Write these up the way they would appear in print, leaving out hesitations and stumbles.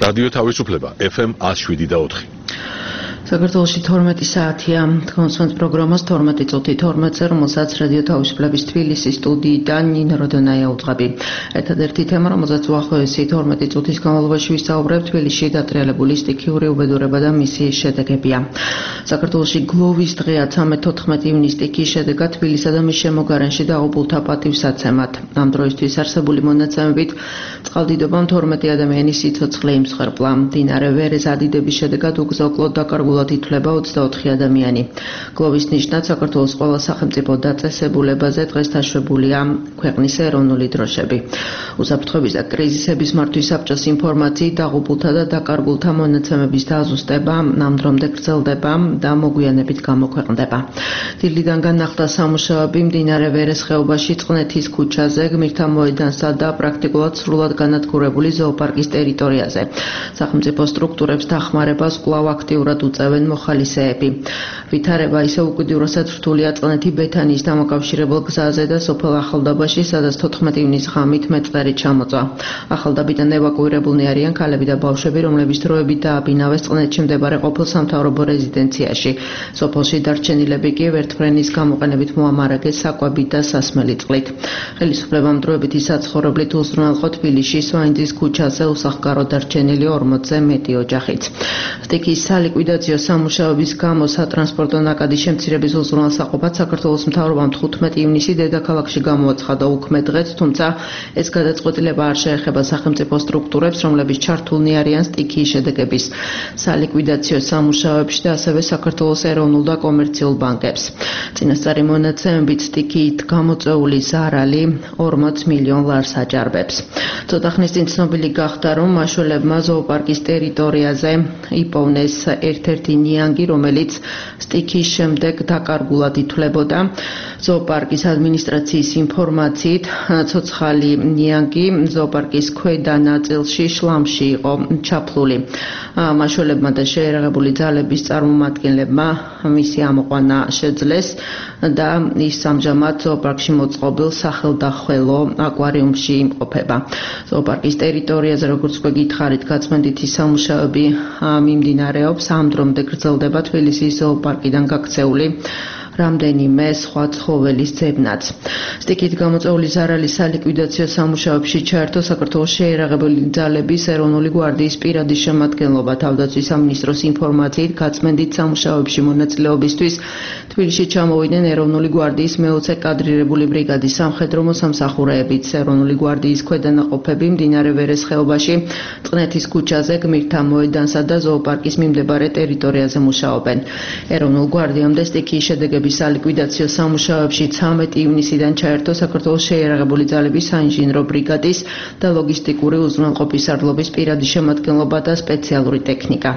რადიო თავისუფლება FM 107.4. საქართველოში 12 საათია კონსონს პროგრამას 12 წუთი 12-ზე, რომელსაც რადიო თავისუფლების თბილისის სტუდიიდან ნინო როდონაია უძღვები. ერთადერთი თემა, რომელზეც უახლოესი 12 წუთის განმავლობაში ვისაუბრებთ, თბილისში დატრიალებული სტიქიური უბედურება და მისი შედეგებია. საქართველოში გლოვის დღეა 13-14 ივნის სტიქიის შედეგად თბილისსა და მის შემოგარენში დაღუპულთა პატივსაცემად. ამ დროისთვის არსებული მონაცემებით წყალდიდობამ 12 ადამიანის სიცოცხლე იმსხვერპლა. მდინარე ვერეს ადიდების შედეგად უგზო-კლოდ დაკარგულა ითვლება 24 ადამიანი. გლოვის ნიშნად საქართველოს ყველა სახელმწიფო დაწესებულებაზე დღეს დაშვებულია ქვეყნის ეროვნული დროშები. უსაფრთხოების და კრიზისების მართვის საბჭოს ინფორმაციით დაღუპულთა და დაკარგულთა მონაცემების დაზუსტება ნამდვილად გრძელდება და მოგვიანებით გამოქვეყნდება. დილიდან განახლდა სამუშაოები მდინარე ვერეს ხეობაში წყნეთის ქუჩაზე, გმირთა მოედანსა და პრაქტიკულად სრულად განადგურებული ზოოპარკის ტერიტორიაზე. სახელმწიფო სტრუქტურებს დახმარებას კვლავ აქტიურად უწევენ მოხალისეები. ვითარება ისევ უკიდურესად რთულია წყნეთი ბეთანიის დამაკავშირებელ გზაზე და სოფელ ახალდაბაში, სადაც 14 ივნის ღამით მეტყერი ჩამოწვა. ახალდაბიდან ევაკუირებულნი არიან ქალები და ბავშვები, რომლებიც დროებით დააბინავეს წყნეთში მდებარე ყოფილ სამთავრობო რეზიდენციაში. სოფელში დარჩენილები კი ვერტფრენის გამოყენებით მოამარაგეს საკვებით და სასმელი წყლით. ხელისუფლებამ დროებითი საცხოვრებლით უზრუნველყო თბილისში სვაინძის ქუჩაზე უსახკარო დარჩენილი 40-ზე მეტი ოჯახიც. სტიქიის სალიკვიდაციო სამუშაოების გამო სატრანსპორტო ნაკადის შემცირების უზრუნველსაყოფად საქართველოს მთავრობამ 15 ივნისი დედაქალაქში გამოაცხადა უქმე დღეთ, თუმცა ეს გადაწყვეტილება არ შეეხება სახელმწიფო სტრუქტურებს, რომლებიც ჩართულნი არიან სტიქიის შედეგების სალიკვიდაციო სამუშაოებში და ასევე საქართველოს ეროვნულ და კომერციულ ბანკებს. წინასწარი მონაცემებით სტიქიით გამოწვეული ზარალი 40 მილიონ ლარს აჯარბებს. ცოტა ხნის წინ ცნობილი გახდა, რომ მაშველებმა ზოოპარკის ტერიტორიაზე იპოვნეს ერთ-ერთი ნიანგი, რომელიც სტიქიის შემდეგ დაკარგულად ითვლებოდა. ზოოპარკის ადმინისტრაციის ინფორმაციით, ცოცხალი ნიანგი ზოოპარკის ქვედა ნაწილში შლამში იყო ჩაფლული. მაშველებმა და შეერაღებული ძალების წარმომადგენლებმა მისი ამოყვანა შეძლეს და ის ამჟამად ზოოპარკში მოწყობილ სახელდახველო აკვარიუმში იმყოფება. ზოოპარკის ტერიტორიაზე, როგორც გვეკითხარით, გაწმენდითი სამუშაოები მიმდინარეობს. ამ დრომდე გრძელდება თბილისის ზოოპარკიდან გაქცეული რამდენიმე სხვა ცხოველის ძებნაც. სტიქით გამოწვეული ზარალის სალიკვიდაციო სამუშაოებში ჩაერთო საქართველოს შეერაღებული ძალების ეროვნული გვარდიის პირადი შემადგენლობა. თავდაცვის სამინისტროს ინფორმაციით, გაწმენდით სამუშაოებში მონაწილეობისთვის თბილისში ჩამოვიდნენ ეროვნული გვარდიის მე-20 კადრირებული ბრიგადის სამხედრო მოსამსახურეებიც. ეროვნული გვარდიის ქვედანაყოფები მდინარე ვერეს ხეობაში, წყნეთის ქუჩაზე, გმირთა მოედანსა და ზოოპარკის მიმდებარე ტერიტორიაზე მუშაობენ. ეროვნულ გვარდიამდე სტიქიის შედეგების სალიკვიდაციო სამუშაოებში 13 ივნისიდან ჩაერთო საქართველოს შეერაღებული ძალების საინჟინრო ბრიგადის და ლოგისტიკური უზრუნველყოფის სარდლობის პირადი შემადგენლობა და სპეციალური ტექნიკა.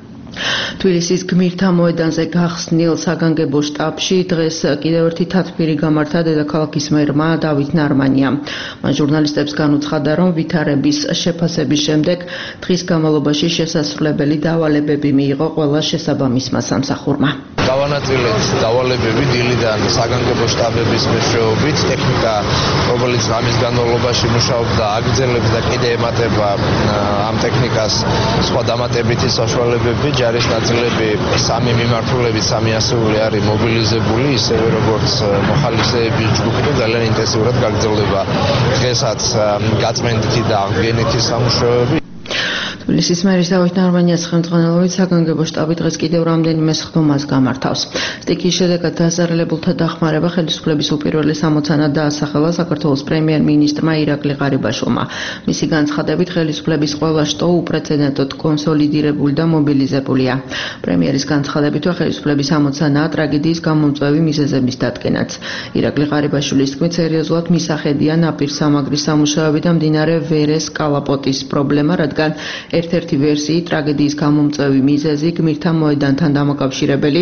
თბილისის გმირთა მოედანზე გახსნილ საგანგებო შტაბში დღეს კიდევ ერთი თათბირი გამართა დედაქალაქის მერმა დავით ნარმანიამ. მან ჟურნალისტებს განუცხადა, რომ ვითარების შეფასების შემდეგ დღის განმავლობაში შესასრულებელი დავალებები მიიღო ყველა შესაბამისმა სამსახურმა. გავანაწილეთ დავალებები დილიდან საგანგებო შტაბების მეშვეობით, ტექნიკა, რომელიც ღამის განმავლობაში მუშაობდა, აგრძელებს და კიდე ემატება ამ ტექნიკას სხვა დამატებითი საშუალებები. ჯარის ნაწილები 3 მიმართულებით 3 ასეული არის მობილიზებული, ისევე როგორც მოხალისეების ჯგუფი და ძალიან ინტენსიურად გაგრძელდება დღესაც გაწმენდითი და აღდგენითი სამუშაოები. თბილისის მერის დავით ნარმანიას ხელმძღვანელობით საგანგებო შტაბი დღეს კიდევ რამდენიმე სხდომას გამართავს. სტიქიის შედეგად დაზარალებულთა დახმარება ხელისუფლების უპირველეს ამოცანად დაასახელა საქართველოს პრემიერ-მინისტრმა ირაკლი ღარიბაშვილმა. მისი განცხადებით, ხელისუფლების ყველა შტო უპრეცედენტოდ კონსოლიდირებული და მობილიზებულია. პრემიერის განცხადებითვე ხელისუფლების ამოცანაა ტრაგედიის გამომწვევი მიზეზების დადგენაც. ირაკლი ღარიბაშვილის თქმით, სერიოზულად მისახედია ნაპირსამაგრის სამუშაოები და მდინარე ვერეს კალაპოტის პრობლემა, რადგან ერთ-ერთი ვერსიით ტრაგედიის გამომწვევი მიზეზი გმირთა მოედანთან დამაკავშირებელი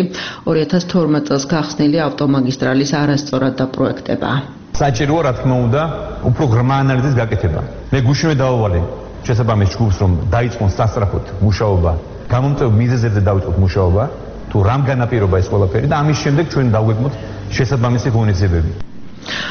2012 წელს გახსნილი ავტომაგისტრალის არასწორად დაპროექტებაა. საჭიროა, რა თქმა უნდა, უფრო ღრმა ანალიზის გაკეთება. მე გუშინვე დავავალე შესაბამის ჯგუფს, რომ დაიწყონ სასწრაფოდ მუშაობა, გამომწვევ მიზეზებზე დავიწყოთ მუშაობა, თუ რამ განაპირობა ეს ყველაფერი და ამის შემდეგ ჩვენ დავგეგმოთ შესაბამისი ღონისძიებები.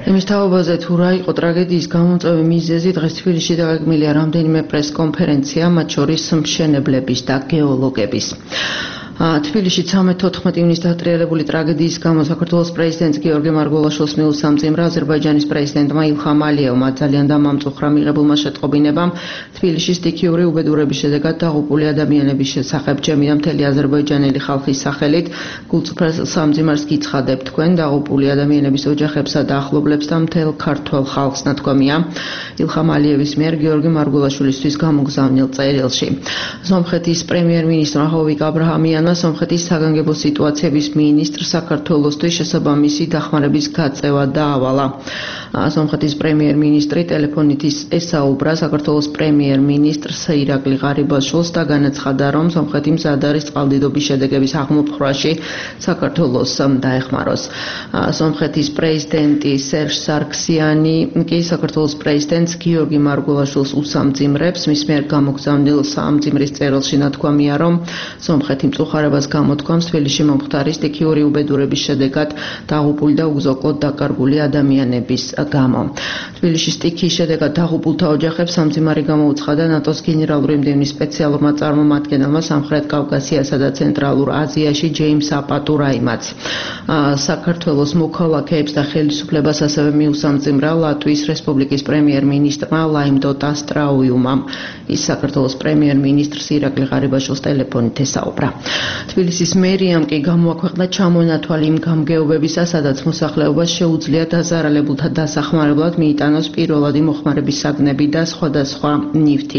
იმის თაობაზე თუ რა იყო ტრაგედიის გამომწვევი მიზეზი, დღეს თბილისში დაგეგმილია რამდენიმე პრესკონფერენცია, მათ შორის მშენებლების და გეოლოგების. თბილისში 13-14 ივნისს დატრიალებული ტრაგედიის გამო საქართველოს პრეზიდენტს გიორგი მარგველაშვილს მიუსამძიმრა აზერბაიჯანის პრეზიდენტმა ილხამ ალიევმა ძალიან დამამწუხრა მიღებულმა შეტყობინებამ თბილისში სტიქიური უბედურების შედეგად დაღუპული ადამიანების შესახებ ჯემი და მთელი აზერბაიჯანელი ხალხის სახელით გულწრფელ სამძიმარს გიცხადებ თქვენ დაღუპული ადამიანების ოჯახებსა და ახლობლებს და მთელ ქართველ ხალხს ნათქვამია ილხამ ალიევის მიერ გიორგი მარგველაშვილისთვის გამოგზავნილ წერილში. სომხეთის პრემიერ-მინისტრმა ჰოვიკ აბრაჰამიანი სომხეთის საგანგებო სიტუაციების მინისტრს საქართველოსთვის შესაბამისი დახმარების გაწევა დაავალა. სომხეთის პრემიერ-მინისტრი ტელეფონით ესაუბრა საქართველოს პრემიერ-მინისტრს ირაკლი ღარიბაშვილს და განაცხადა, რომ სომხეთი მზად არის წყალდიდობის შედეგების აღმოფხვრაში საქართველოს დაეხმაროს. სომხეთის პრეზიდენტი სერჟ სარქსიანი კი საქართველოს პრეზიდენტს გიორგი მარგველაშვილს უსამძიმრებს, მის მიერ გამოგზავნილ სამძიმრის წერილში ნათქვამია, რომ სომხეთი მწუხარებას გამოთქვამს თბილისში მომხდარი სტიქიური უბედურების შედეგად დაღუპული და უზოკლოდ დაკარგული ადამიანების გამო. თბილისში სტიქიის შედეგად დაღუპულთა ოჯახებს სამძიმარი გამოუცხადა ნატოს გენერალური მდივნის სპეციალურმა წარმომადგენელმა სამხრეთ კავკასიასა და ცენტრალურ აზიაში ჯეიმს აპატურაიმაც. საქართველოს მოქალაქეებს და ხელისუფლებას ასევე მიუსამძიმრა ლატვიის რესპუბლიკის პრემიერ-მინისტრმა ლაიმდოტ ასტრაუიუმამ. ის საქართველოს პრემიერ-მინისტრს ირაკლი ღარიბაშვილს ტელეფონით ესაუბრა. თბილისის მერიამ კი გამოაქვეყნა ჩამონათვალი იმ გამგეობებისა, სადაც მოსახლეობას შეუძლია დაზარალებულთა დასახმარებლად მიიტანოს პირველადი მოხმარების საგნები და სხვადასხვა ნივთი.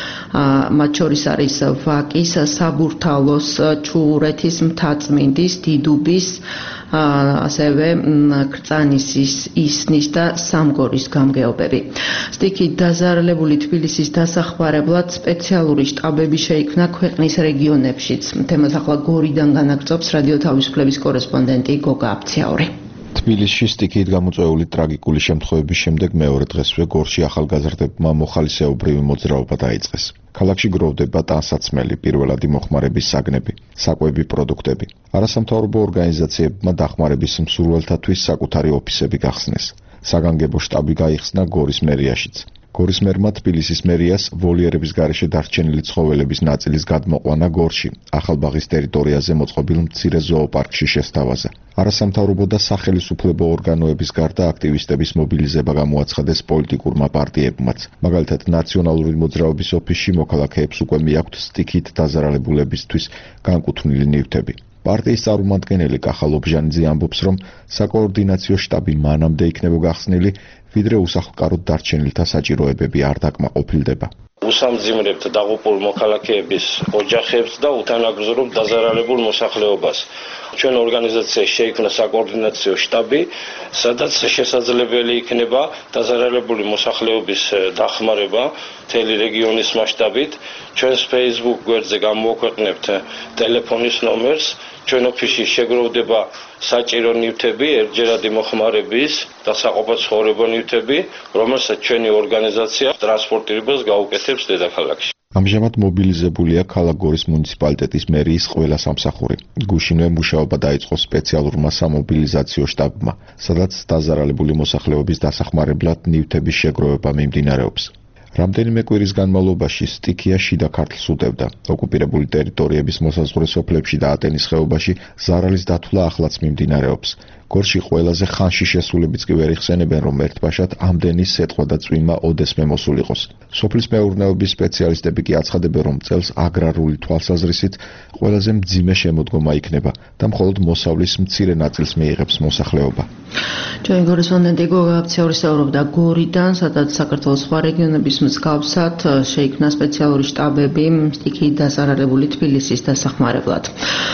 მათ შორის არის ვაკის, საბურთალოს, ჩუღურეთის, მთაწმინდის, დიდუბის, ასევე კრწანისის, ისნის და სამგორის გამგეობები. სტიქით დაზარალებული თბილისის დასახმარებლად სპეციალური შტაბები შეიქმნა ქვეყნის რეგიონებშიც. თემას ახლა გორიდან განაგრძობს რადიო თავისუფლების კორესპონდენტი გოგა აფციაური. თბილისში სტიქიით გამოწვეული ტრაგიკული შემთხვევების შემდეგ მეორე დღესვე გორში ახალგაზრდებმა მოხალისეობრივი მოძრაობა დაიწყეს. ქალაქში გროვდება ტანსაცმელი, პირველადი მოხმარების საგნები, საკვები პროდუქტები. არასამთავრობო ორგანიზაციებმა დახმარების მსურველთათვის საკუთარი ოფისები გახსნეს. საგანგებო შტაბი გაიხსნა გორის მერიაშიც. გორის მერმა თბილისის მერიას ვოლიერების გარეშე დარჩენილი ცხოველების ნაწილის გადმოყვანა გორში, ახალბაღის ტერიტორიაზე მოწყობილ მცირე ზოოპარკში შესთავაზა. არასამთავრობო და სახელისუფლებო ორგანოების გარდა აქტივისტების მობილიზება გამოაცხადეს პოლიტიკურმა პარტიებმაც. მაგალითად, ნაციონალური მოძრაობის ოფისში მოქალაქეებს უკვე მიაქვთ სტიქით დაზარალებულებისთვის განკუთვნილი ნივთები. პარტიის წარმომადგენელი კახა ლობჟანიძე ამბობს, რომ საკოორდინაციო შტაბი მანამდე იქნება გახსნილი, ვიდრე უსახლკაროდ დარჩენილთა საჭიროებები არ დაკმაყოფილდება. უსამძიმრებთ დაღუპულ მოქალაქეების ოჯახებს და უთანაგზავრობ დაზარალებულ მოსახლეობას. ჩვენ ორგანიზაციაში შეიქმნა საკოორდინაციო შტაბი, სადაც შესაძლებელი იქნება დაზარალებული მოსახლეობის დახმარება მთელი რეგიონის მასშტაბით. ჩვენს Facebook გვერდზე გამოაქვეყნებთ ტელეფონის ნომერს. ჩვენ ოფისში შეგროვდება საჭირო ნივთები, ერთჯერადი მოხმარების და საყოფაცხოვრებო ნივთები, რომელსაც ჩვენი ორგანიზაცია ტრანსპორტირებას გაუკეთებს დედაქალაქში. ამჟამად მობილიზებულია ქალაქ გორის მუნიციპალიტეტის მერიის ყველა სამსახური. გუშინვე მუშაობა დაიწყო სპეციალურმა სამობილიზაციო შტაბმა, სადაც დაზარალებული მოსახლეობის დასახმარებლად ნივთების შეგროვება მიმდინარეობს. რამდენიმე კვირის განმავლობაში სტიქია შიდა ქართლს უდევდა. ოკუპირებული ტერიტორიების მოსაზღვრე სოფლებში და ატენის ხეობაში ზარალის დათვლა ახლაც მიმდინარეობს. გორში ყველაზე ხანში შესულებიც კი ვერ იხსენებენ, რომ ერთბაშად ამდენი სეტყვა და წვიმა ოდესმე მოსულ იყოს. სოფლის მეურნეობის სპეციალისტები კი აცხადებენ, რომ წელს აგრარული თვალსაზრისით ყველაზე მძიმე შემოდგომა იქნება და მხოლოდ მოსავლის მცირე ნაწილს მიიღებს მოსახლეობა. ჩვენი კორესპონდენტი გოგა აფციაური საუბრობდა გორიდან, სადაც საქართველოს სხვა რეგიონების მსგავსად შეიქმნა სპეციალური შტაბები სტიქიით დაზარალებული თბილისის დასახმარებლად.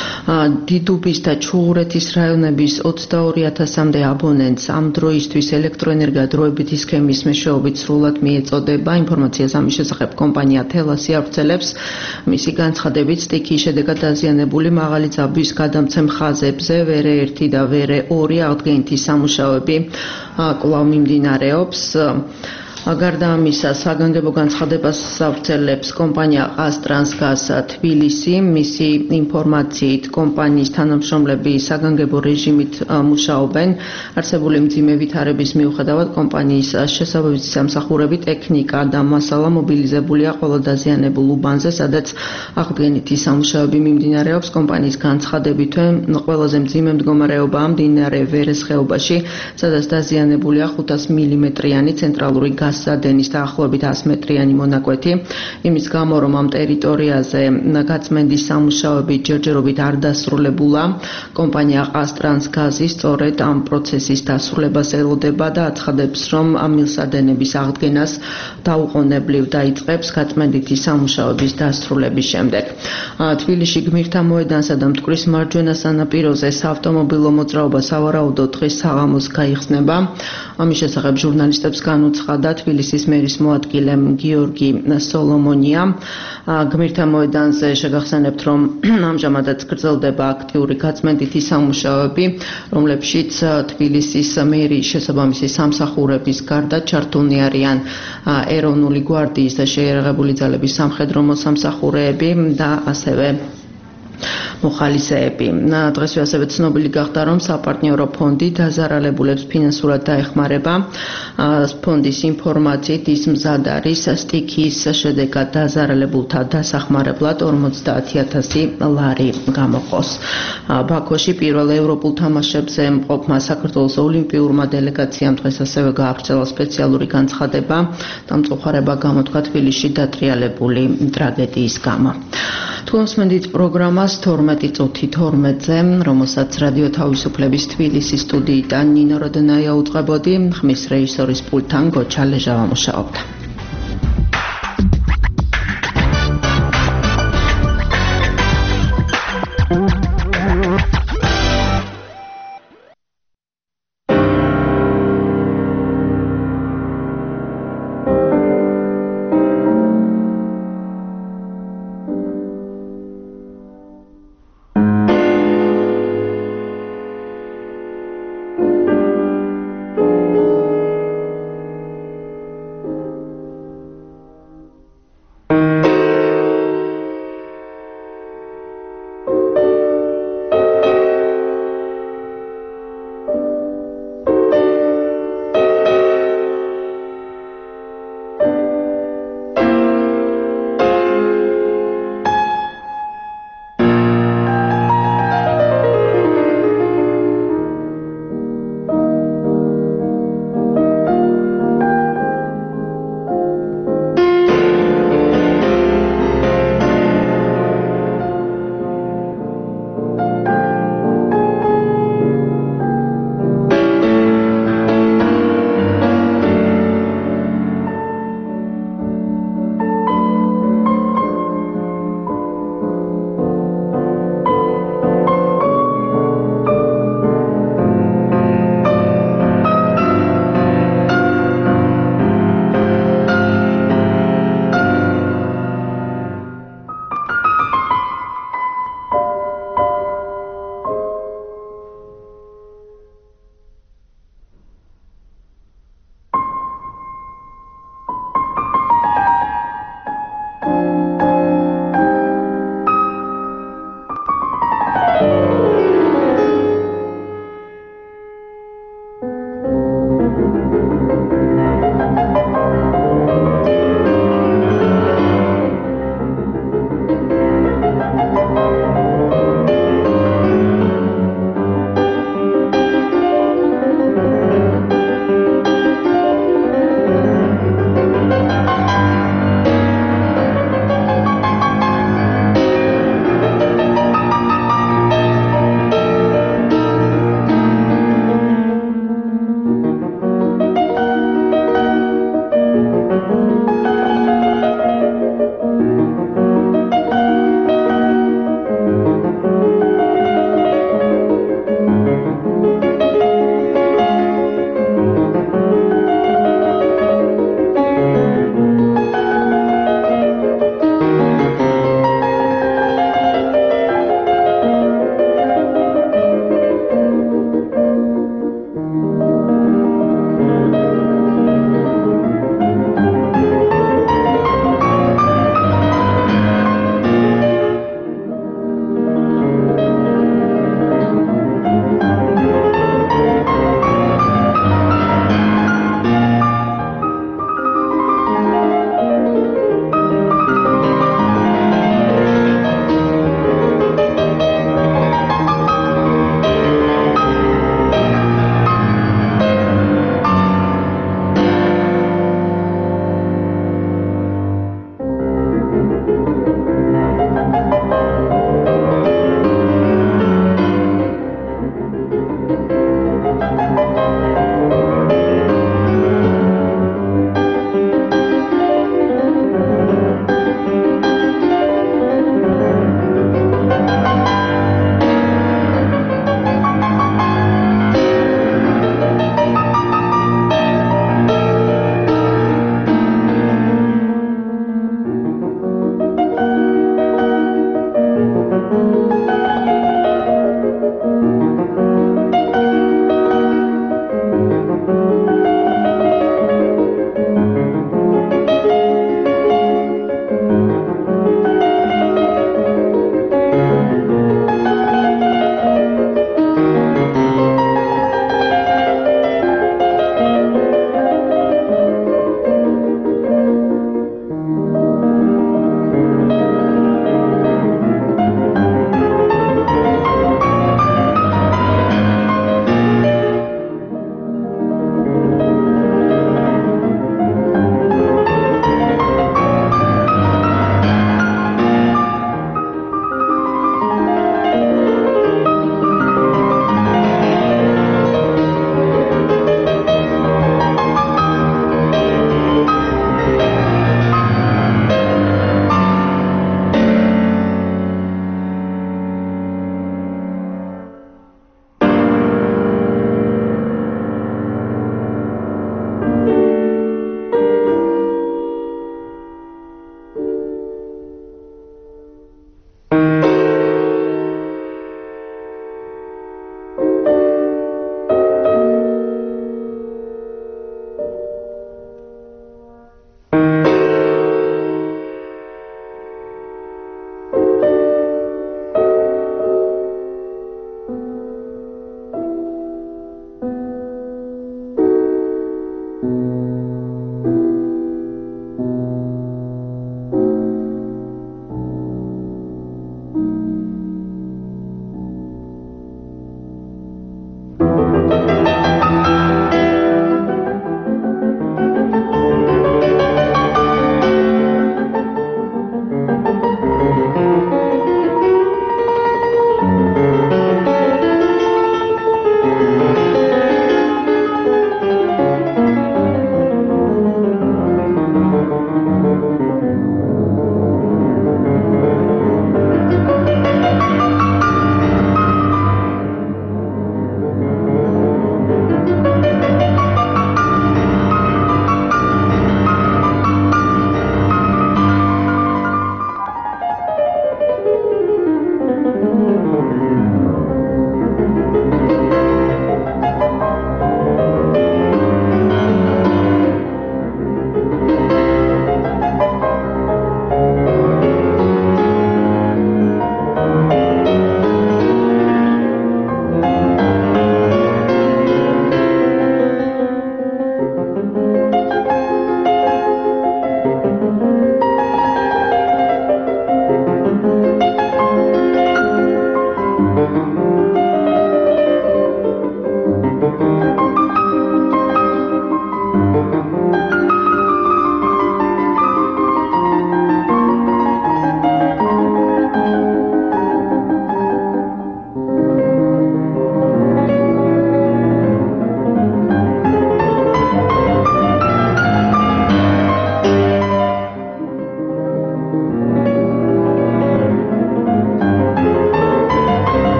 დიდუბის და ჩუღურეთის რაიონების 22,000-მდე აბონენტს ამ დროისთვის ელექტროენერგია დროებითი სქემის მეშვეობით სრულად მიეწოდება. ინფორმაციას ამის შესახებ კომპანია თელასი ავრცელებს. მისი განცხადებით, სტიქიის შედეგად დაზიანებული მაღალი ძაბვის გადამცემ ხაზებზე ვერე 1 და ვერე 2 აღდგენითი სამუშაოები კვლავ მიმდინარეობს. გარდა ამისა, საგანგებო განცხადებას ავრცელებს კომპანია ყაზტრანსგაზ თბილისი. მისი ინფორმაციით, კომპანიის თანამშრომლები საგანგებო რეჟიმით მუშაობენ. არსებული მძიმე ვითარების მიუხედავად, კომპანიის შესაბამისი სამსახურები, ტექნიკა და მასალა მობილიზებულია ყველა დაზიანებულ უბანზე, სადაც აღდგენითი სამუშაოები მიმდინარეობს. კომპანიის განცხადებით, ყველაზე მძიმე მდგომარეობაა მდინარე ვერეს ხეობაში, სადაც დაზიანებულია 500 მმ-იანი ცენტრალური გასადენის დაახლოებით 100 მეტრიანი მონაკვეთი. იმის გამო, რომ ამ ტერიტორიაზე გაწმენდის სამუშაოები ჯერჯერობით არ დასრულებულა, კომპანია ყაზტრანსგაზი სწორედ ამ პროცესის დასრულებას ელოდება და აცხადებს, რომ მილსადენების აღდგენას დაუყოვნებლივ დაიწყებს გაწმენდითი სამუშაოების დასრულების შემდეგ. თბილისში გმირთა მოედანსა და მტკვრის მარჯვენა სანაპიროზე საავტომობილო მოძრაობა სავარაუდოდ დღეს საღამოს გაიხსნება. ამის შესახებ ჟურნალისტებს განუცხადა თბილისის მერის მოადგილე გიორგი სოლომონია. გმირთა მოედანზე შეგახსენებთ, რომ ამჟამადაც გრძელდება აქტიური გაწმენდითი სამუშაოები, რომლებშიც თბილისის მერის შესაბამისი სამსახურების გარდა ჩართულნი არიან ეროვნული გვარდიის და შეიარაღებული ძალების სამხედრო მოსამსახურეები და ასევე მოხალისეები. დღესვე ასევე ცნობილი გახდა, რომ საპარტნიორო ფონდი დაზარალებულებს ფინანსურად დაეხმარება. ფონდის ინფორმაციით ის მზად არის სტიქიის შედეგად დაზარალებულთა დასახმარებლად 50,000 ლარი გამოყოს. ბაქოში პირველ ევროპულ თამაშებზე მყოფმა საქართველოს ოლიმპიურმა დელეგაციამ დღეს ასევე გაავრცელა სპეციალური განცხადება და მწუხარება გამოთქვა თბილისში დატრიალებული ტრაგედიის გამო. თვალსმენდით პროგრამას 12 წუთი 12-ზე, რომელსაც რადიო თავისუფლების თბილისის სტუდიიდან ნინო როდონაია უწყებოდი, ხმის რეჟისორის პულტთან გოჩა ლეჟავა მუშაობდა.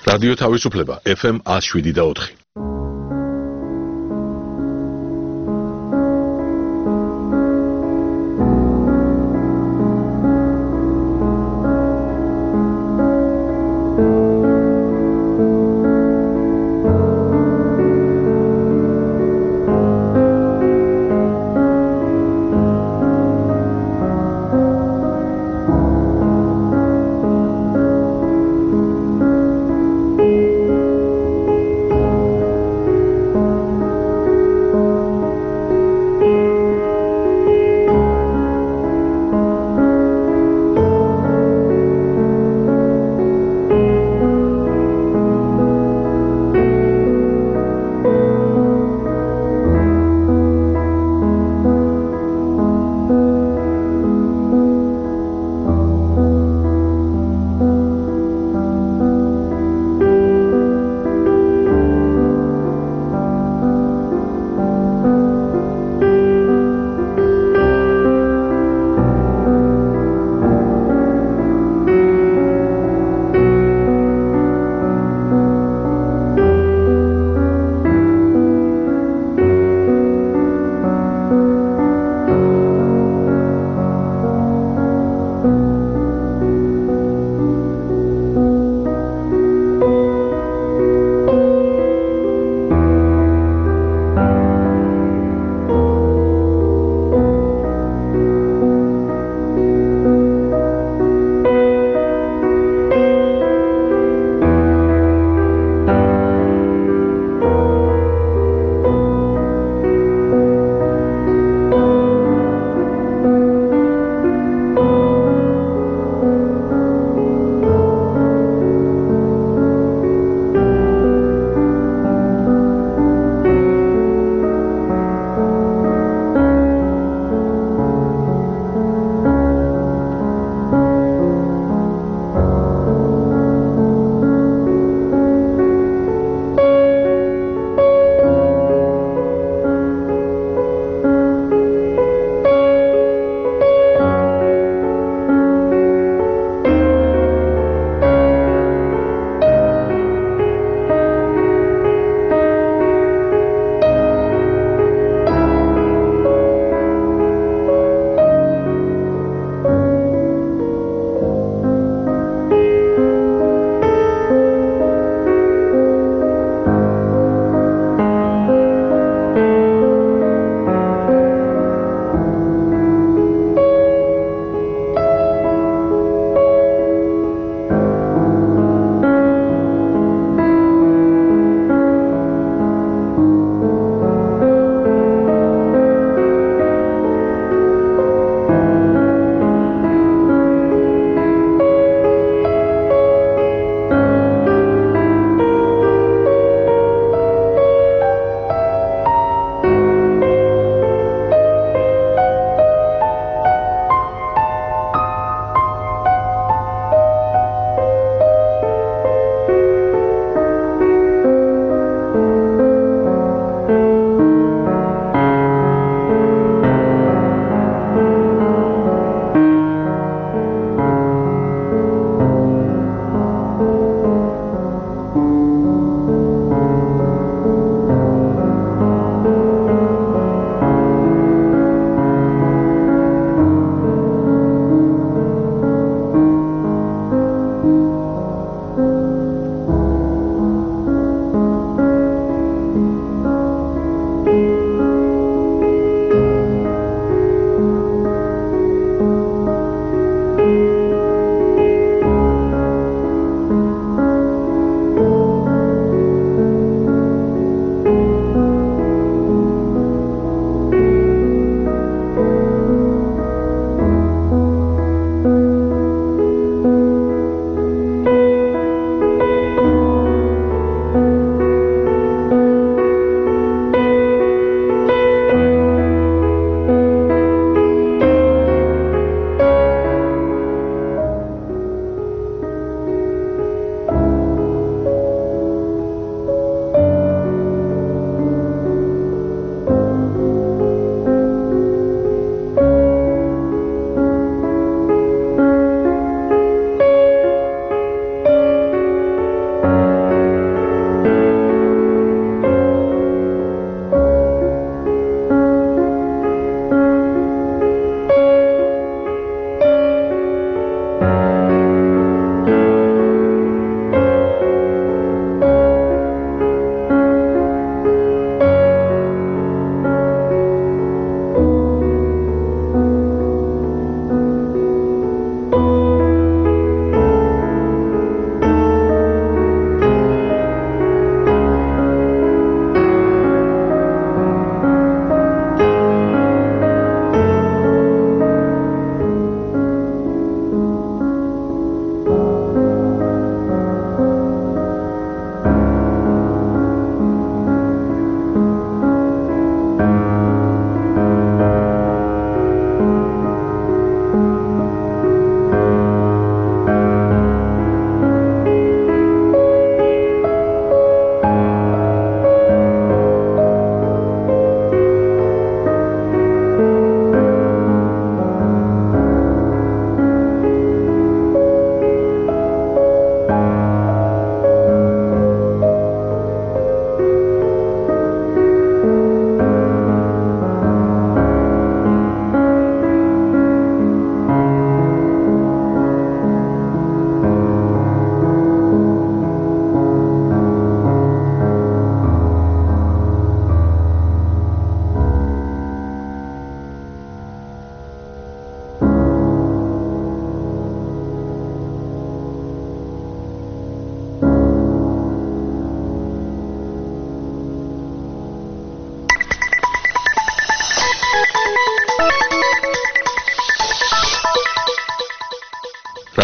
რადიო თავისუფლება FM 107.4.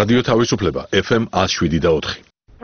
რადიო თავისუფლება FM 107.4.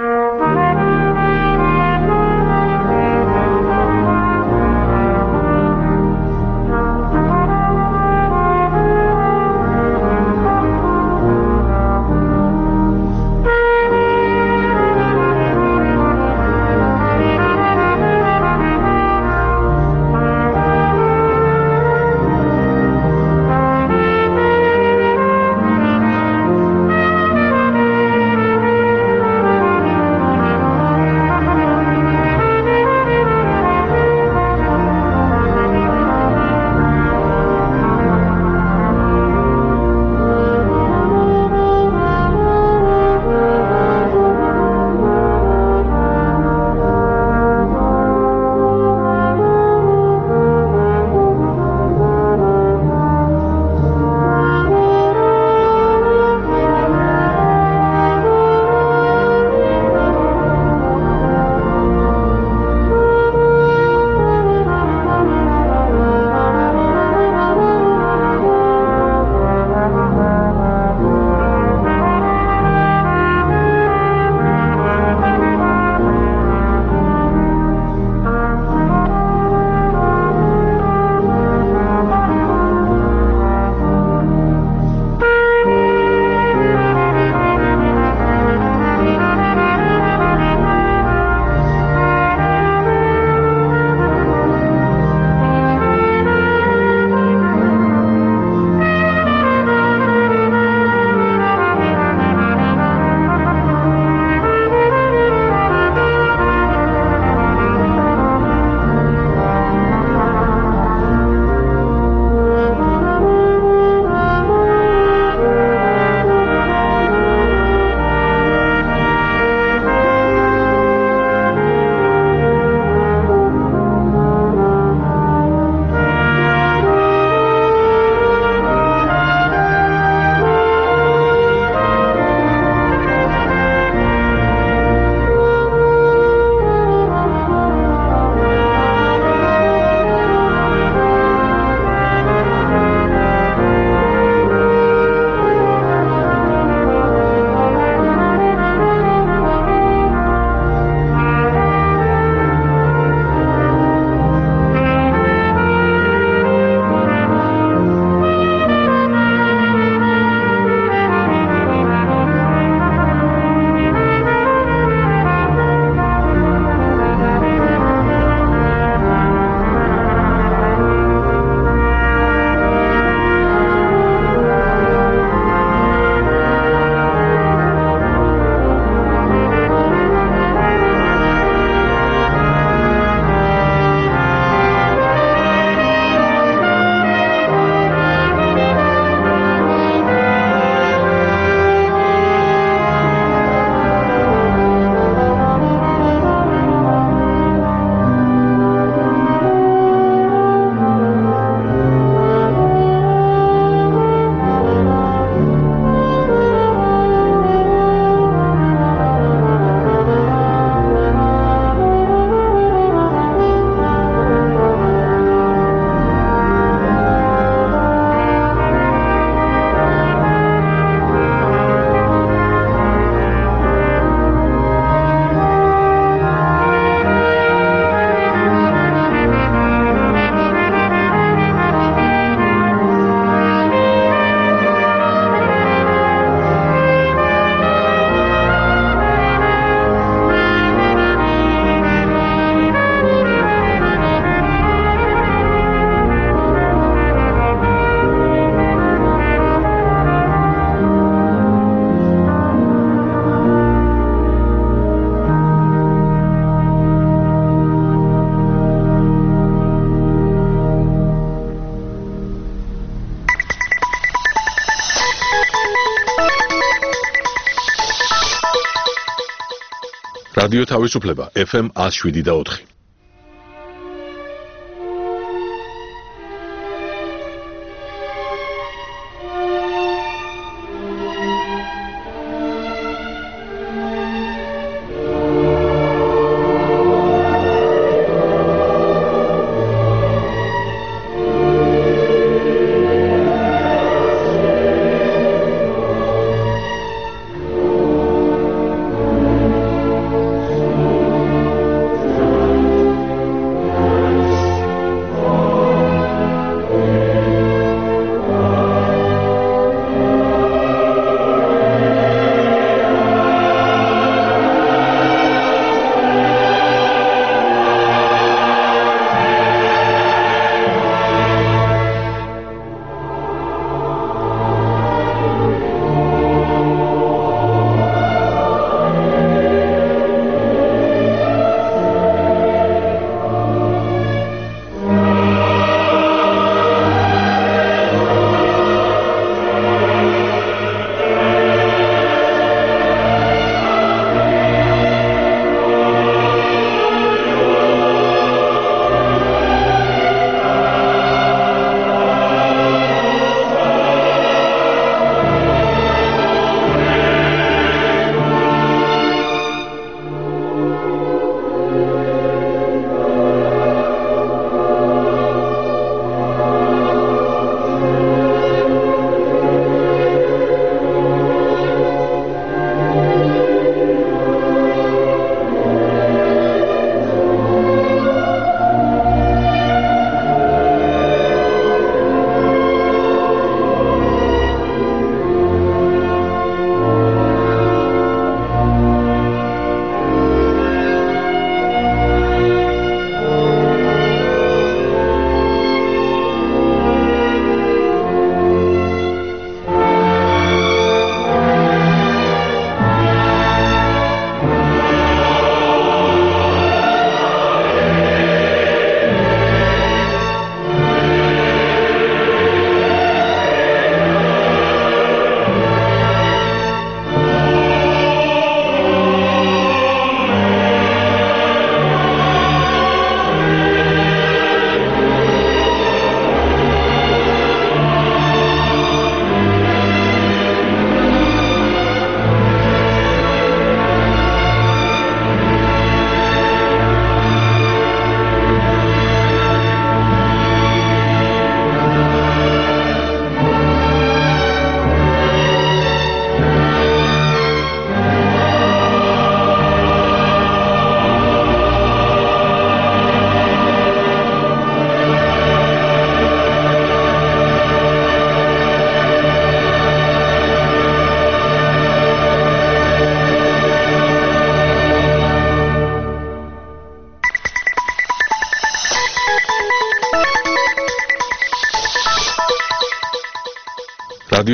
რადიო თავისუფლება FM 107.4.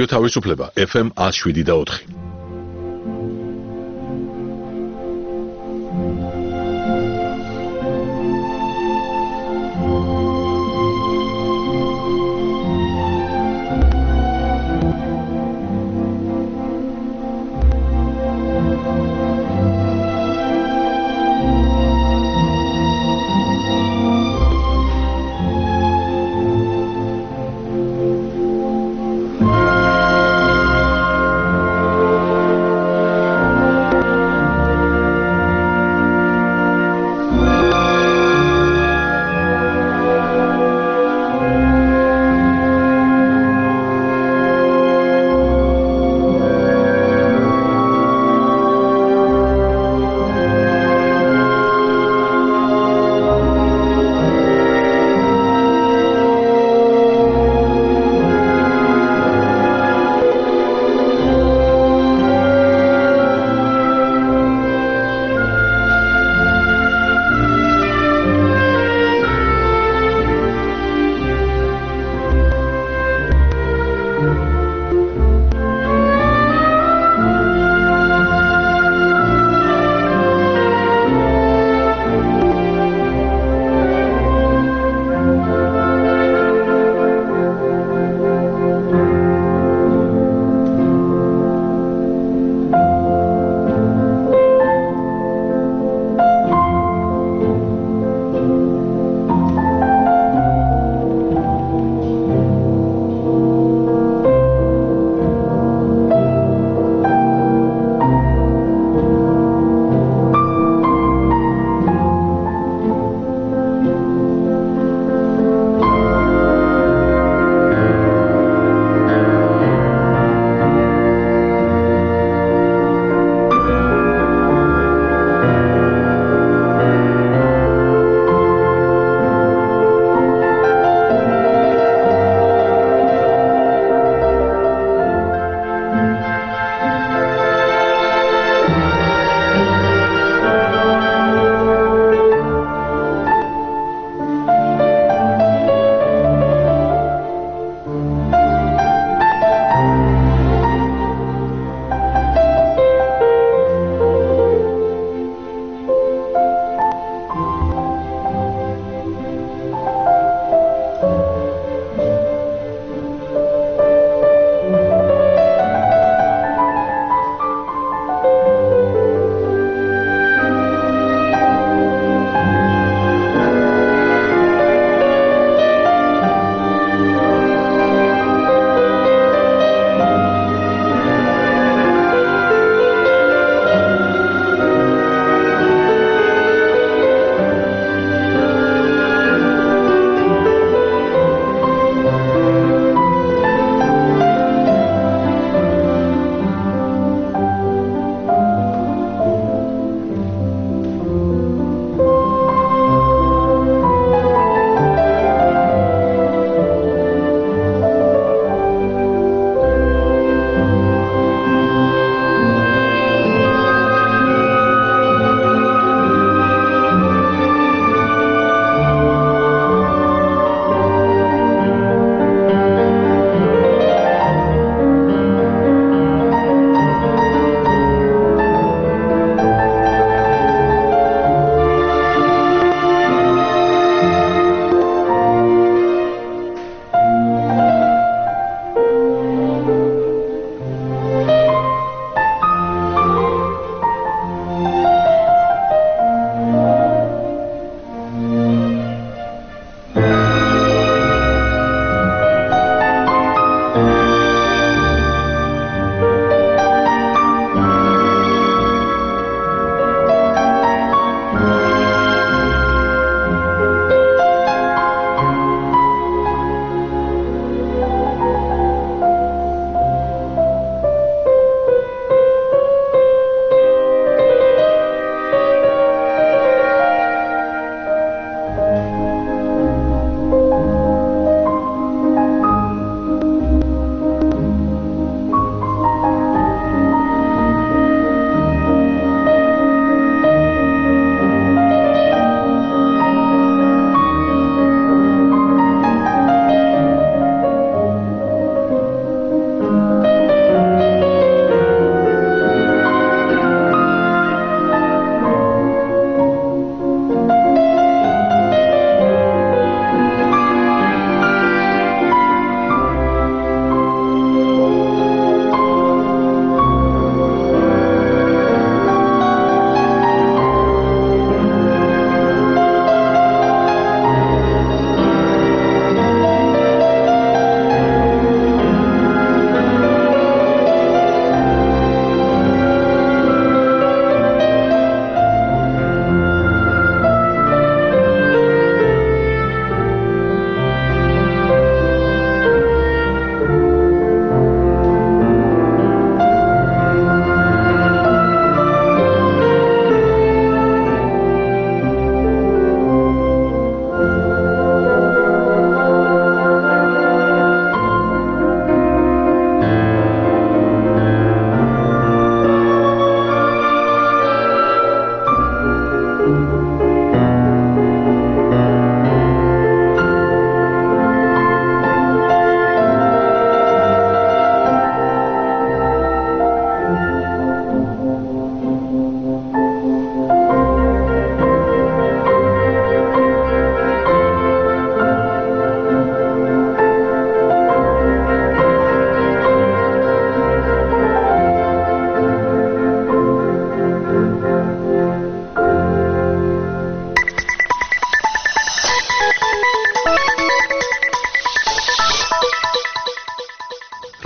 რადიო თავისუფლება FM 107.4.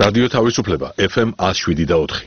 რადიო თავისუფლება FM 107.4.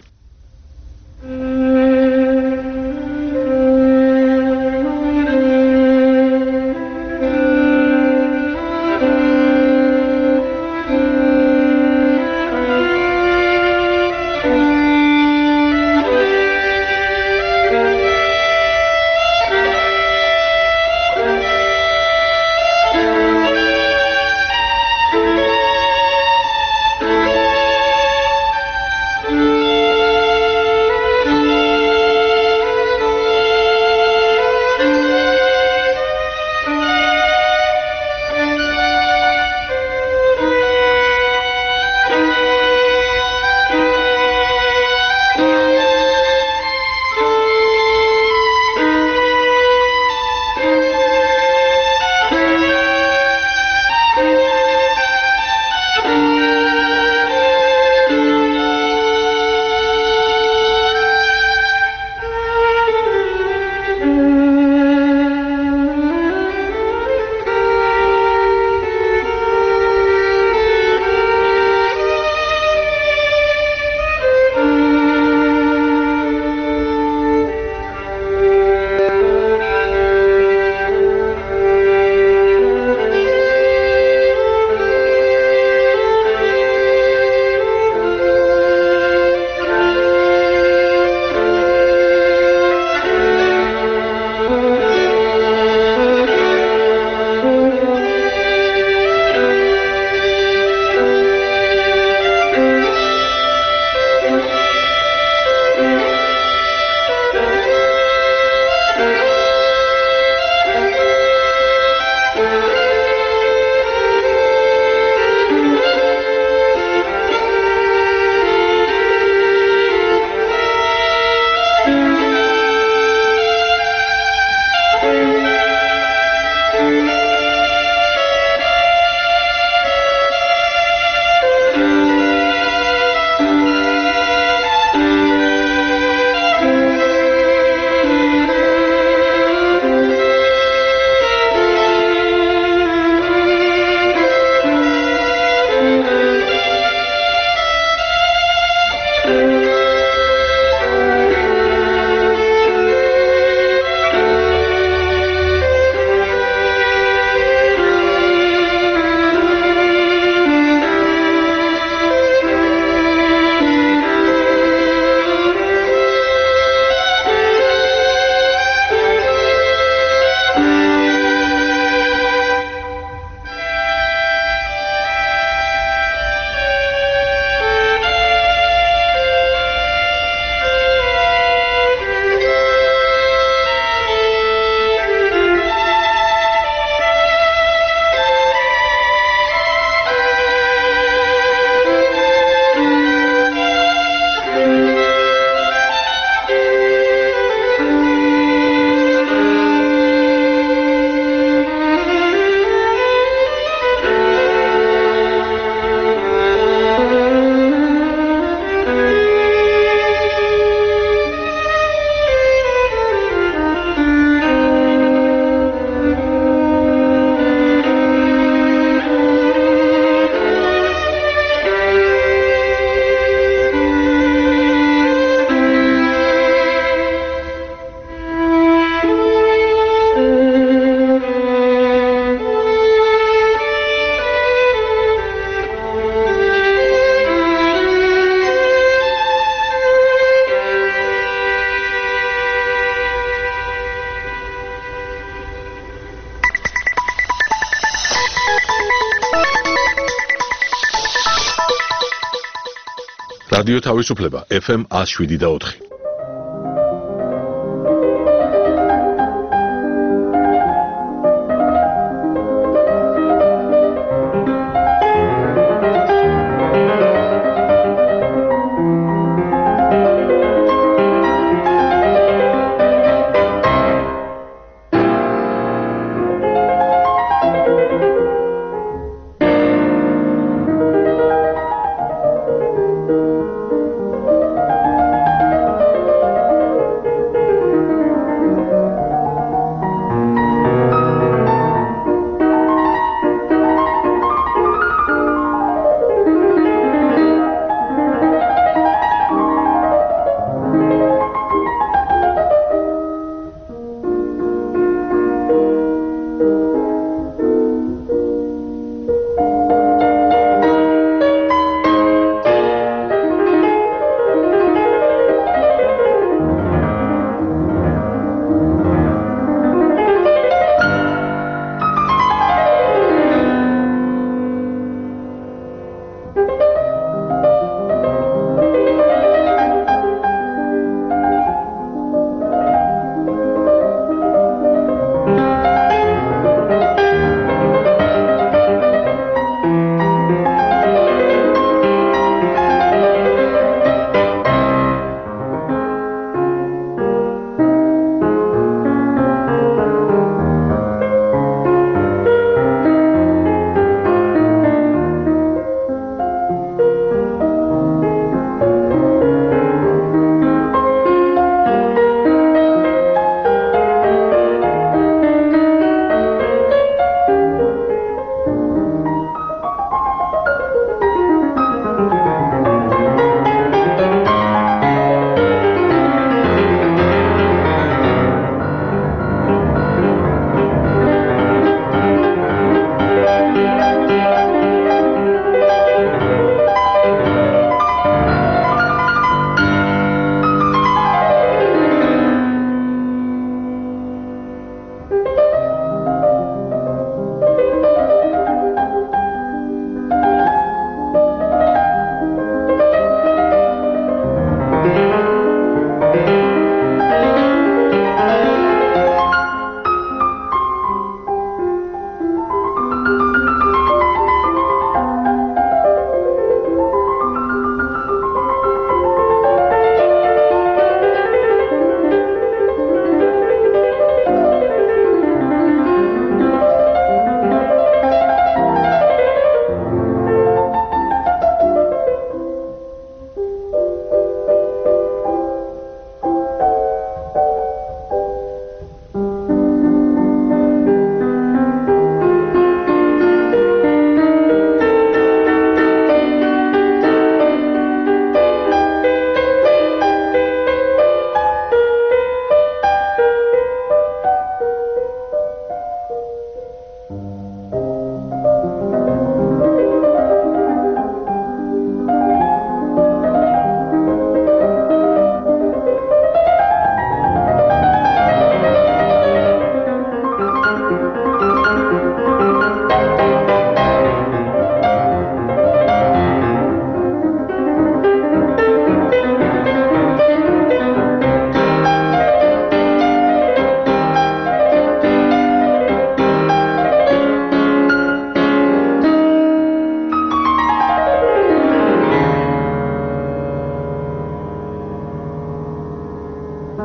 რადიო თავისუფლება FM 107.4.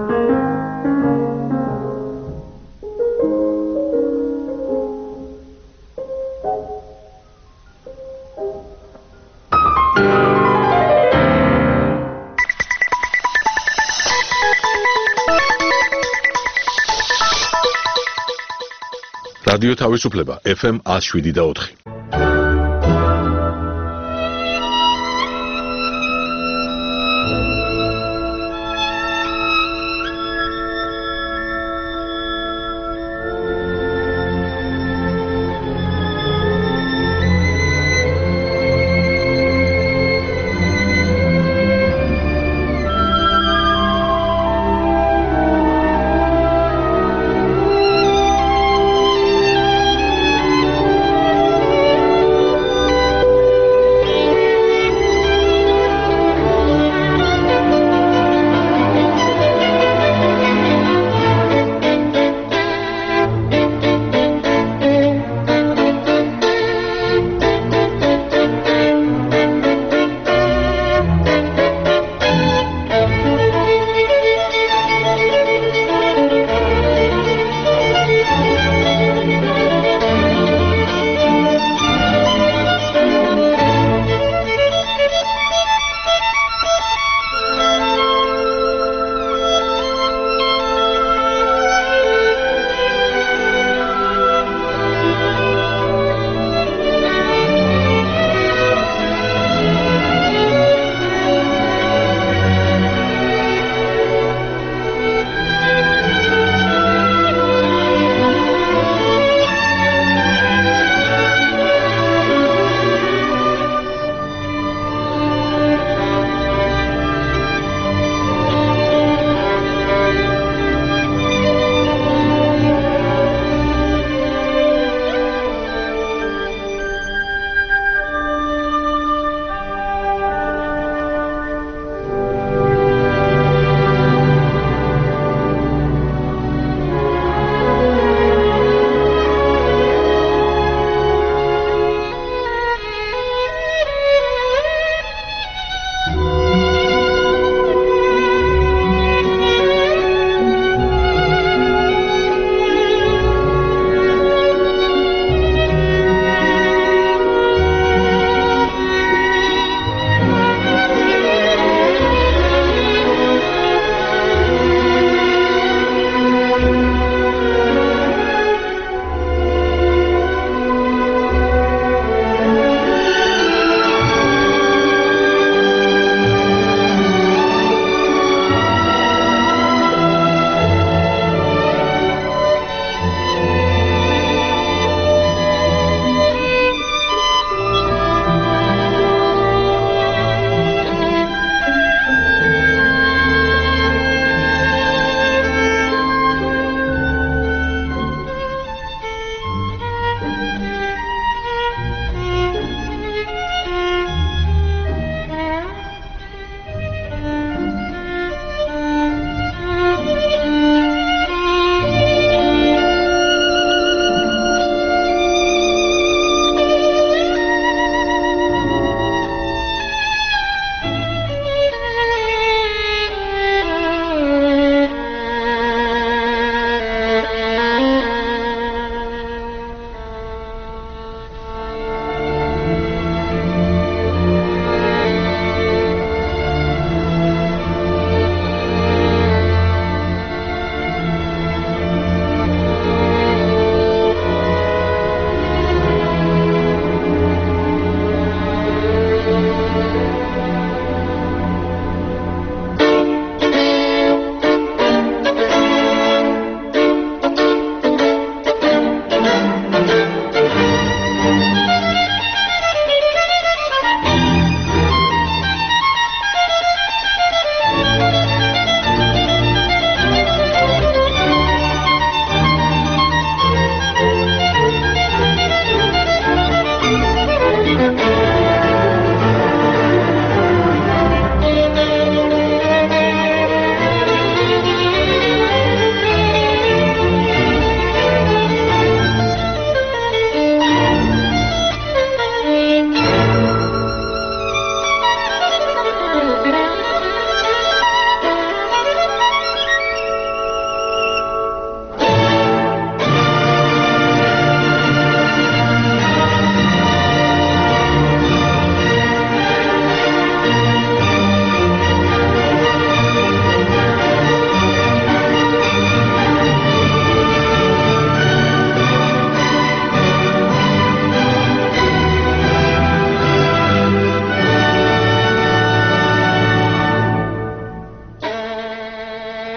რადიო თავისუფლება FM 107.4.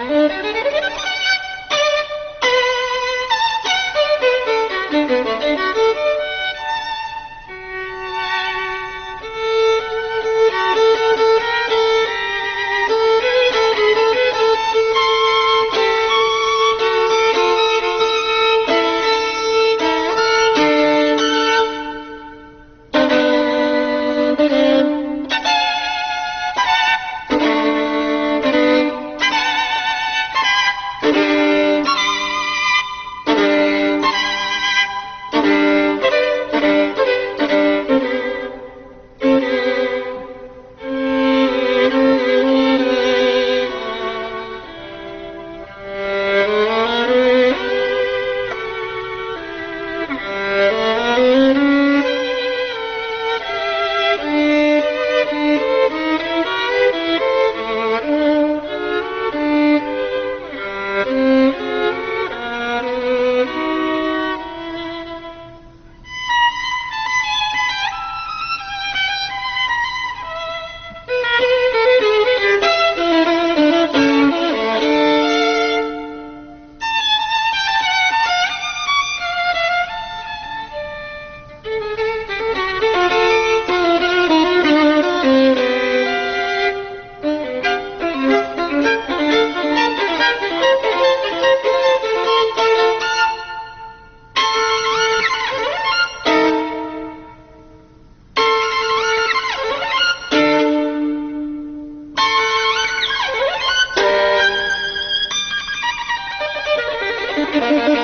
Thank you.